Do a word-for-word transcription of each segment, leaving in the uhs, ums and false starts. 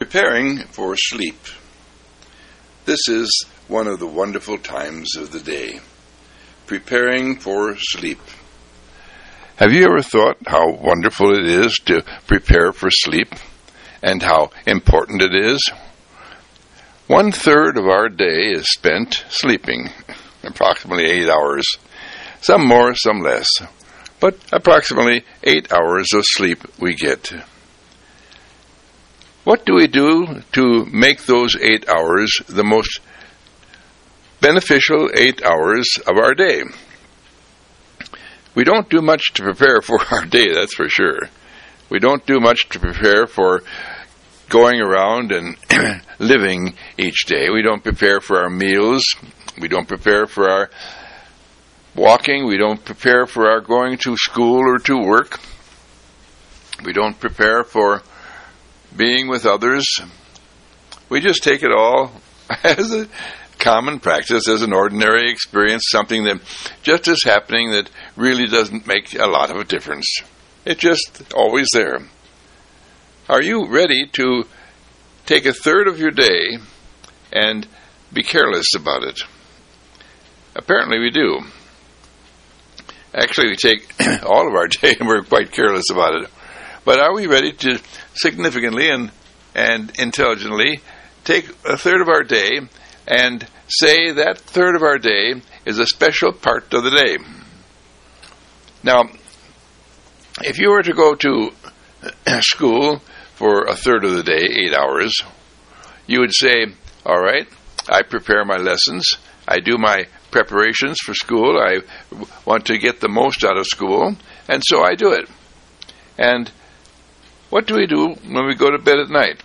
Preparing for sleep. This is one of the wonderful times of the day. Preparing for sleep. Have you ever thought how wonderful it is to prepare for sleep and how important it is? One third of our day is spent sleeping, approximately eight hours. Some more, some less, but approximately eight hours of sleep we get. What do we do to make those eight hours the most beneficial eight hours of our day? We don't do much to prepare for our day, that's for sure. We don't do much to prepare for going around and living each day. We don't prepare for our meals. We don't prepare for our walking. We don't prepare for our going to school or to work. We don't prepare for being with others. We just take it all as a common practice, as an ordinary experience, something that just is happening that really doesn't make a lot of a difference. It's just always there. Are you ready to take a third of your day and be careless about it? Apparently we do. Actually, we take all of our day and we're quite careless about it. But are we ready to significantly and, and intelligently take a third of our day and say that third of our day is a special part of the day? Now, if you were to go to school for a third of the day, eight hours, you would say, all right, I prepare my lessons, I do my preparations for school, I want to get the most out of school, and so I do it. And what do we do when we go to bed at night?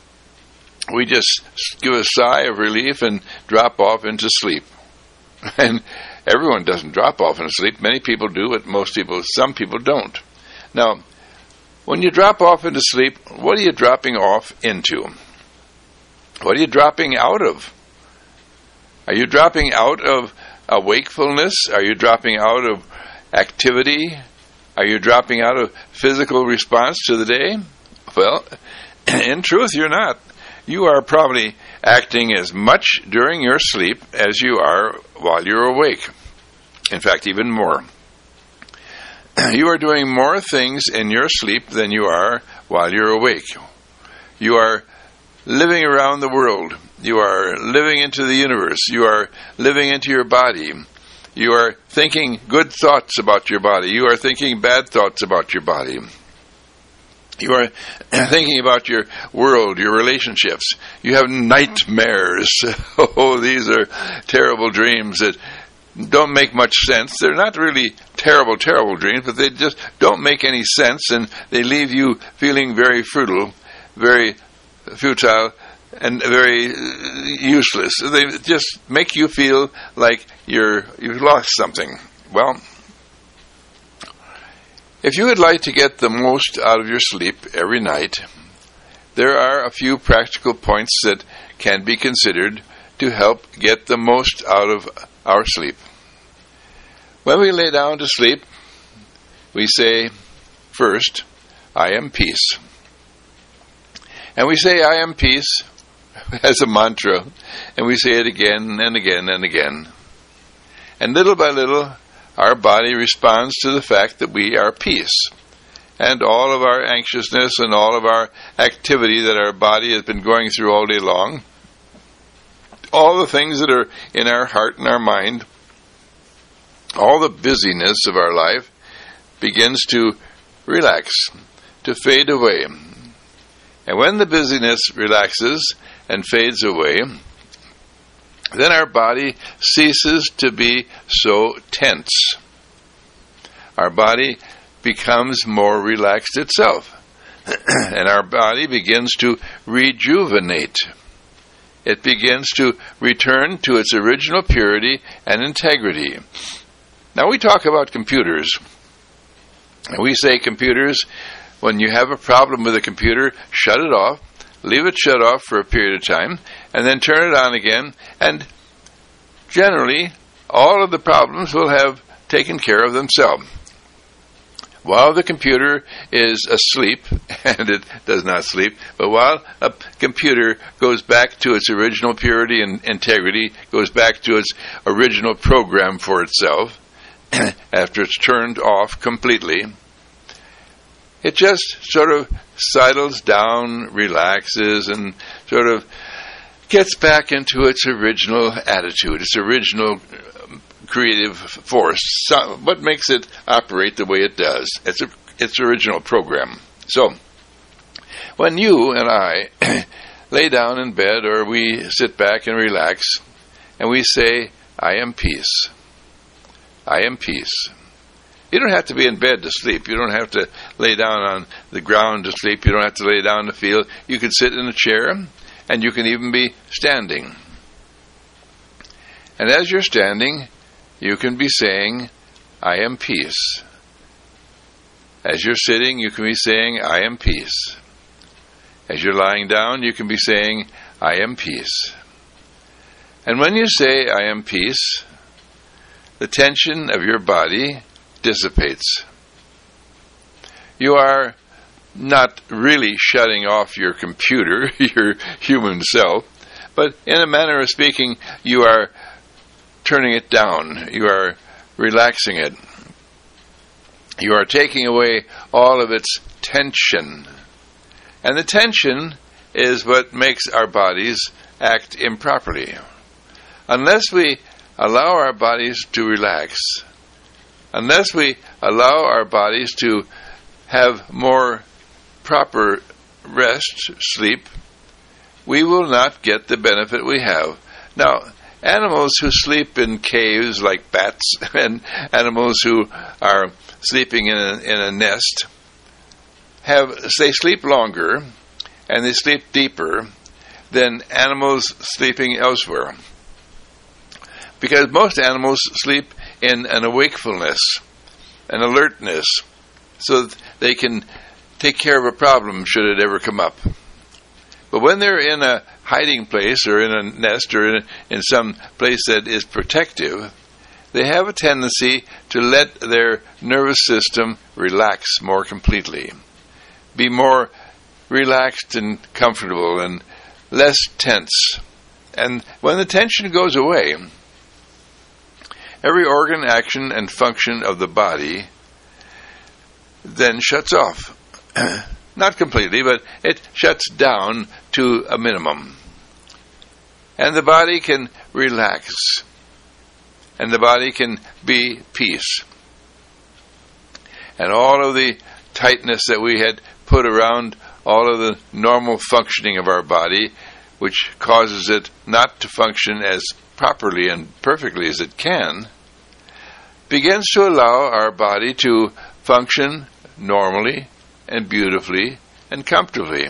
We just give a sigh of relief and drop off into sleep. And everyone doesn't drop off into sleep. Many people do, but most people, some people don't. Now, when you drop off into sleep, what are you dropping off into? What are you dropping out of? Are you dropping out of a wakefulness? Are you dropping out of activity? Are you dropping out of physical response to the day? Well, in truth, you're not. You are probably acting as much during your sleep as you are while you're awake. In fact, even more. You are doing more things in your sleep than you are while you're awake. You are living around the world. You are living into the universe. You are living into your body. You are thinking good thoughts about your body. You are thinking bad thoughts about your body. You are thinking about your world, your relationships. You have nightmares. Oh, these are terrible dreams that don't make much sense. They're not really terrible, terrible dreams, but they just don't make any sense, and they leave you feeling very futile, very futile, and very useless. They just make you feel like you're you've lost something. Well, if you would like to get the most out of your sleep every night, there are a few practical points that can be considered to help get the most out of our sleep. When we lay down to sleep, we say, first, I am peace. And we say, I am peace, as a mantra, and we say it again and again and again. And little by little, our body responds to the fact that we are peace. And all of our anxiousness and all of our activity that our body has been going through all day long, all the things that are in our heart and our mind, all the busyness of our life begins to relax, to fade away. And when the busyness relaxes and fades away, then our body ceases to be so tense. Our body becomes more relaxed itself, and our body begins to rejuvenate. It begins to return to its original purity and integrity. Now we talk about computers. We say computers, when you have a problem with a computer, shut it off, leave it shut off for a period of time, and then turn it on again, and generally all of the problems will have taken care of themselves. while the computer is asleep, and it does not sleep, but while a computer goes back to its original purity and integrity, goes back to its original program for itself, after it's turned off completely, it just sort of settles down, relaxes, and sort of gets back into its original attitude, its original creative force. So what makes it operate the way it does? It's a, its original program. So, when you and I lay down in bed, or we sit back and relax, and we say, I am peace. I am peace. You don't have to be in bed to sleep. You don't have to lay down on the ground to sleep. You don't have to lay down to feel. You can sit in a chair, and you can even be standing. And as you're standing, you can be saying, I am peace. As you're sitting, you can be saying, I am peace. As you're lying down, you can be saying, I am peace. And when you say, I am peace, the tension of your body dissipates. You are not really shutting off your computer, your human self, but in a manner of speaking, you are turning it down. You are relaxing it. You are taking away all of its tension. And the tension is what makes our bodies act improperly. Unless we allow our bodies to relax, unless we allow our bodies to have more proper rest, sleep, we will not get the benefit we have. Now, animals who sleep in caves like bats, and animals who are sleeping in a, in a nest, have they sleep longer and they sleep deeper than animals sleeping elsewhere. Because most animals sleep in an awakefulness, an alertness, so that they can take care of a problem should it ever come up. But when they're in a hiding place or in a nest or in, in some place that is protective, they have a tendency to let their nervous system relax more completely, be more relaxed and comfortable and less tense. And when the tension goes away, every organ, action, and function of the body then shuts off. Not completely, but it shuts down to a minimum. And the body can relax. And the body can be peace. And all of the tightness that we had put around all of the normal functioning of our body, which causes it not to function as properly and perfectly as it can, begins to allow our body to function normally and beautifully and comfortably.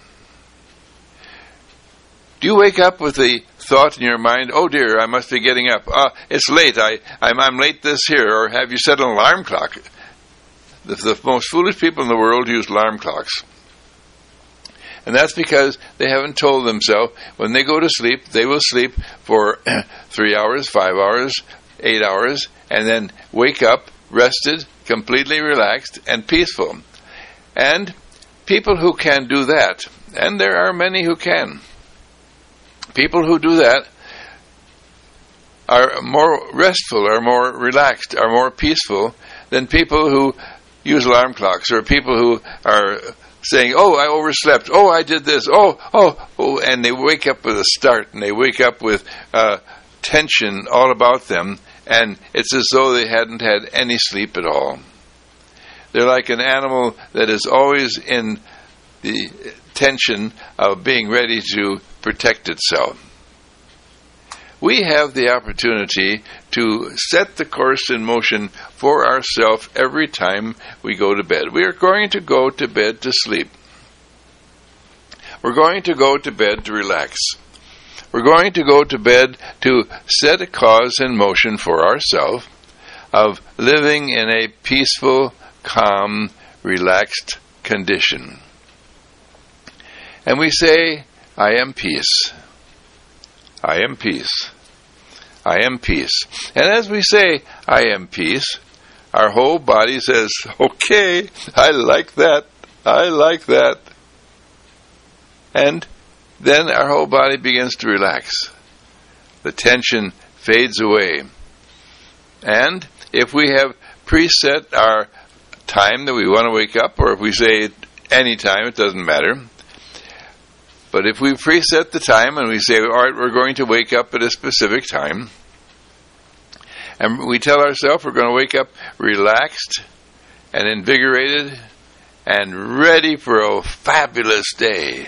Do you wake up with the thought in your mind, oh dear, I must be getting up. Ah, it's late. I, I'm, I'm late this here. Or have you set an alarm clock? The, the most foolish people in the world use alarm clocks. And that's because they haven't told themselves when they go to sleep, they will sleep for three hours, five hours, eight hours, and then wake up rested, completely relaxed, and peaceful. And people who can do that, and there are many who can, people who do that are more restful, are more relaxed, are more peaceful than people who use alarm clocks, or people who are saying, oh, I overslept, oh, I did this, oh, oh, oh, and they wake up with a start, and they wake up with uh, tension all about them, and it's as though they hadn't had any sleep at all. They're like an animal that is always in the tension of being ready to protect itself. We have the opportunity to set the course in motion for ourselves every time we go to bed. We are going to go to bed to sleep. We're going to go to bed to relax. We're going to go to bed to set a cause in motion for ourselves of living in a peaceful, calm, relaxed condition. And we say, I am peace. I am peace. I am peace. And as we say, I am peace, our whole body says, okay, I like that, I like that. And then our whole body begins to relax. The tension fades away. And if we have preset our time that we want to wake up, or if we say any time, it doesn't matter. But if we preset the time and we say, all right, we're going to wake up at a specific time, and we tell ourselves we're going to wake up relaxed and invigorated and ready for a fabulous day,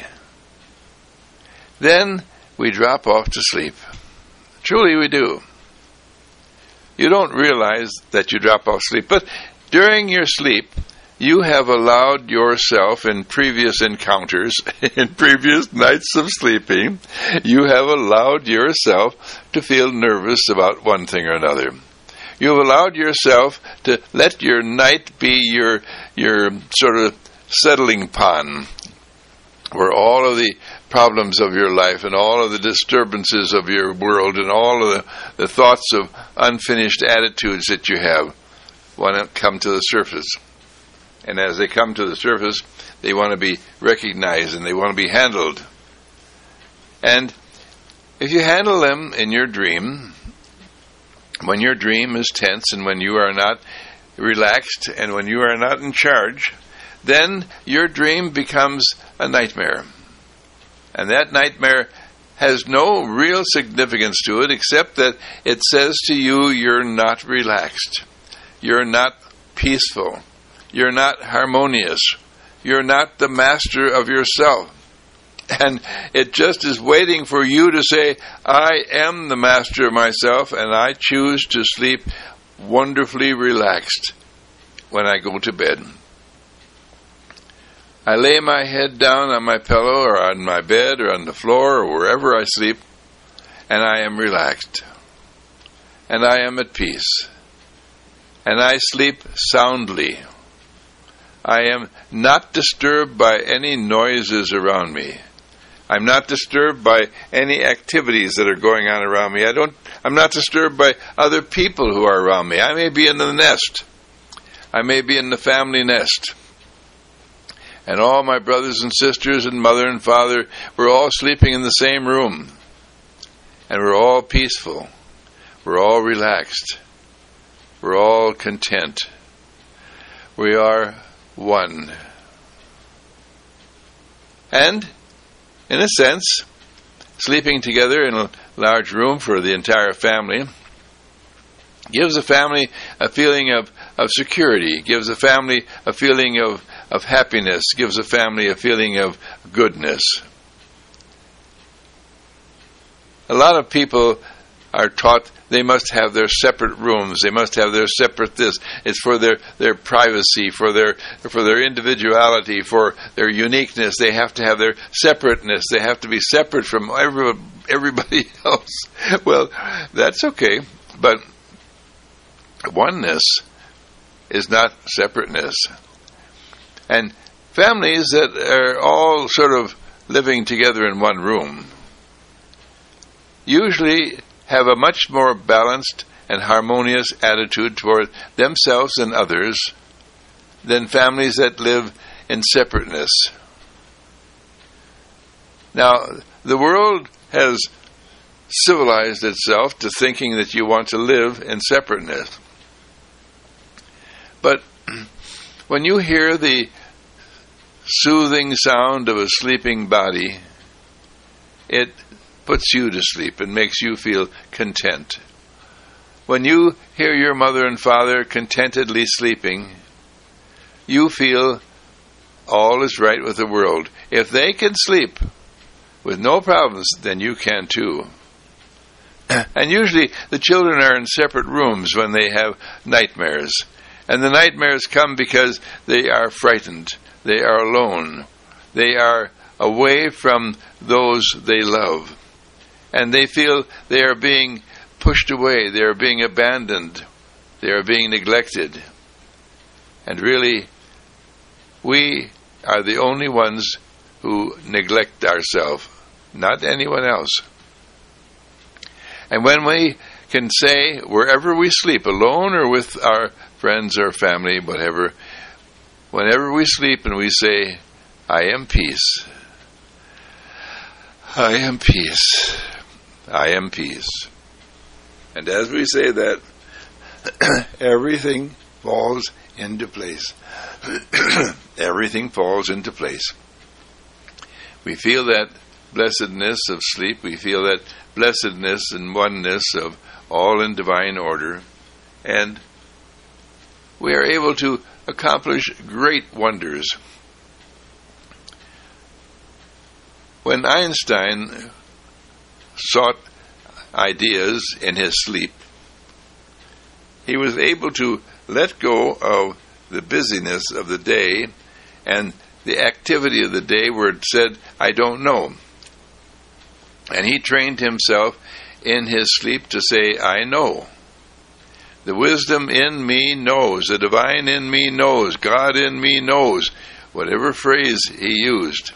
then we drop off to sleep. Truly we do. You don't realize that you drop off sleep, but during your sleep, you have allowed yourself in previous encounters, in previous nights of sleeping, you have allowed yourself to feel nervous about one thing or another. You have allowed yourself to let your night be your your sort of settling pond, where all of the problems of your life and all of the disturbances of your world and all of the, the thoughts of unfinished attitudes that you have want to come to the surface. And as they come to the surface, they want to be recognized and they want to be handled. And if you handle them in your dream, when your dream is tense and when you are not relaxed and when you are not in charge, then your dream becomes a nightmare. And that nightmare has no real significance to it except that it says to you, you're not relaxed. You're not peaceful. You're not harmonious. You're not the master of yourself. And it just is waiting for you to say, I am the master of myself, and I choose to sleep wonderfully relaxed when I go to bed. I lay my head down on my pillow or on my bed or on the floor or wherever I sleep, and I am relaxed. And I am at peace. And I sleep soundly. I am not disturbed by any noises around me. I'm not disturbed by any activities that are going on around me. I don't, I'm not disturbed by other people who are around me. I may be in the nest. I may be in the family nest. And all my brothers and sisters and mother and father, we're all sleeping in the same room. And we're all peaceful. We're all relaxed. We're all content. We are one. And, in a sense, sleeping together in a large room for the entire family gives a family a feeling of, of security, gives a family a feeling of, of happiness, gives a family a feeling of goodness. A lot of people are taught they must have their separate rooms, they must have their separate this. It's for their, their privacy, for their for their individuality, for their uniqueness. They have to have their separateness. They have to be separate from every, everybody else. Well, that's okay, but oneness is not separateness. And families that are all sort of living together in one room usually have a much more balanced and harmonious attitude toward themselves and others than families that live in separateness. Now, the world has civilized itself to thinking that you want to live in separateness. But when you hear the soothing sound of a sleeping body, it puts you to sleep and makes you feel content. When you hear your mother and father contentedly sleeping, you feel all is right with the world. If they can sleep with no problems, then you can too. And usually the children are in separate rooms when they have nightmares. And the nightmares come because they are frightened. They are alone. They are away from those they love. And they feel they are being pushed away, they are being abandoned, they are being neglected. And really, we are the only ones who neglect ourselves, not anyone else. And when we can say, wherever we sleep, alone or with our friends or family, whatever, whenever we sleep and we say, I am peace, I am peace, I am peace. And as we say that, everything falls into place. Everything falls into place. We feel that blessedness of sleep. We feel that blessedness and oneness of all in divine order. And we are able to accomplish great wonders. When Einstein sought ideas in his sleep, he was able to let go of the busyness of the day and the activity of the day where it said, I don't know. And he trained himself in his sleep to say, I know. The wisdom in me knows. The divine in me knows. God in me knows. Whatever phrase he used.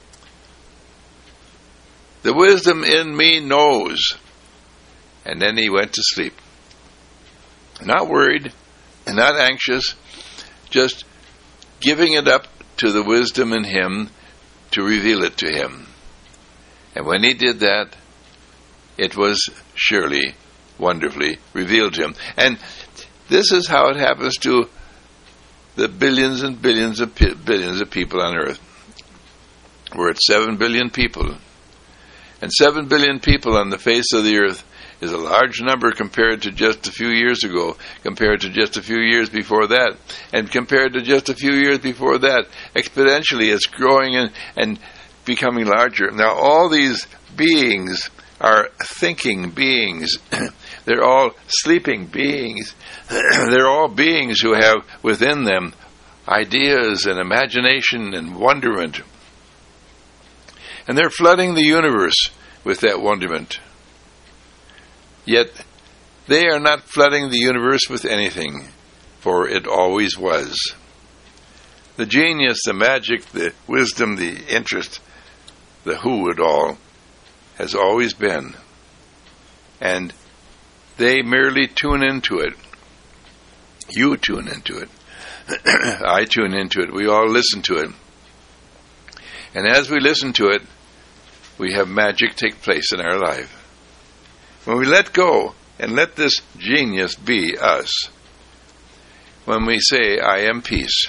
The wisdom in me knows. And then he went to sleep. Not worried and not anxious, just giving it up to the wisdom in him to reveal it to him. And when he did that, it was surely wonderfully revealed to him. And this is how it happens to the billions and billions of pi- billions of people on earth. We're at seven billion people. And seven billion people on the face of the earth is a large number compared to just a few years ago, compared to just a few years before that, and compared to just a few years before that. Exponentially, it's growing and, and becoming larger. Now, all these beings are thinking beings. They're all sleeping beings. They're all beings who have within them ideas and imagination and wonderment. And they're flooding the universe with that wonderment. Yet they are not flooding the universe with anything, for it always was. The genius, the magic, the wisdom, the interest, the who it all, has always been. And they merely tune into it. You tune into it. I tune into it. We all listen to it. And as we listen to it, we have magic take place in our life. When we let go and let this genius be us, when we say, I am peace,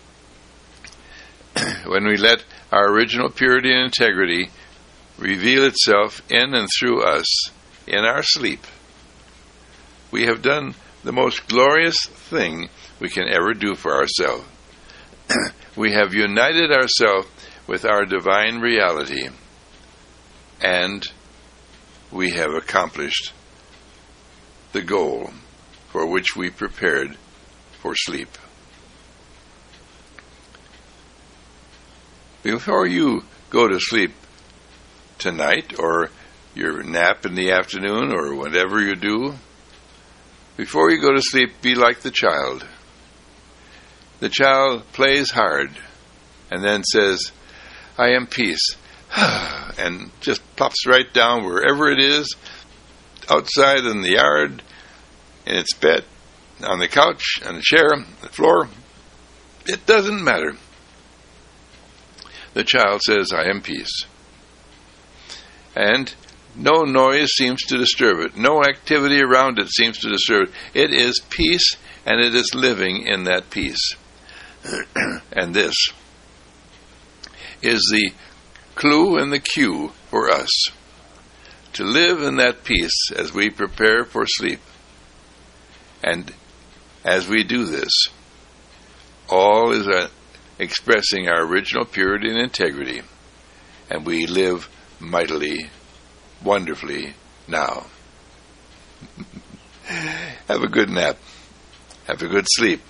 when we let our original purity and integrity reveal itself in and through us in our sleep, we have done the most glorious thing we can ever do for ourselves. We have united ourselves with our divine reality, and we have accomplished the goal for which we prepared for sleep. Before you go to sleep tonight, or your nap in the afternoon, or whatever you do, before you go to sleep, be like the child. The child plays hard and then says, I am peace. And just plops right down wherever it is, outside in the yard, in its bed, on the couch, on the chair, on the floor. It doesn't matter. The child says, I am peace. And no noise seems to disturb it. No activity around it seems to disturb it. It is peace, and it is living in that peace. And this is the clue and the cue for us to live in that peace as we prepare for sleep. And as we do this, all is uh, expressing our original purity and integrity, and we live mightily, wonderfully now. Have a good nap. Have a good sleep.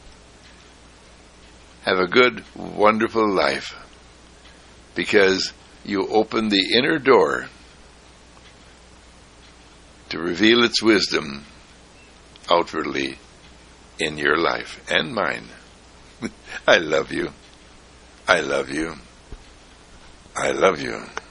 Have a good, wonderful life, because you open the inner door to reveal its wisdom outwardly in your life and mine. I love you. I love you. I love you.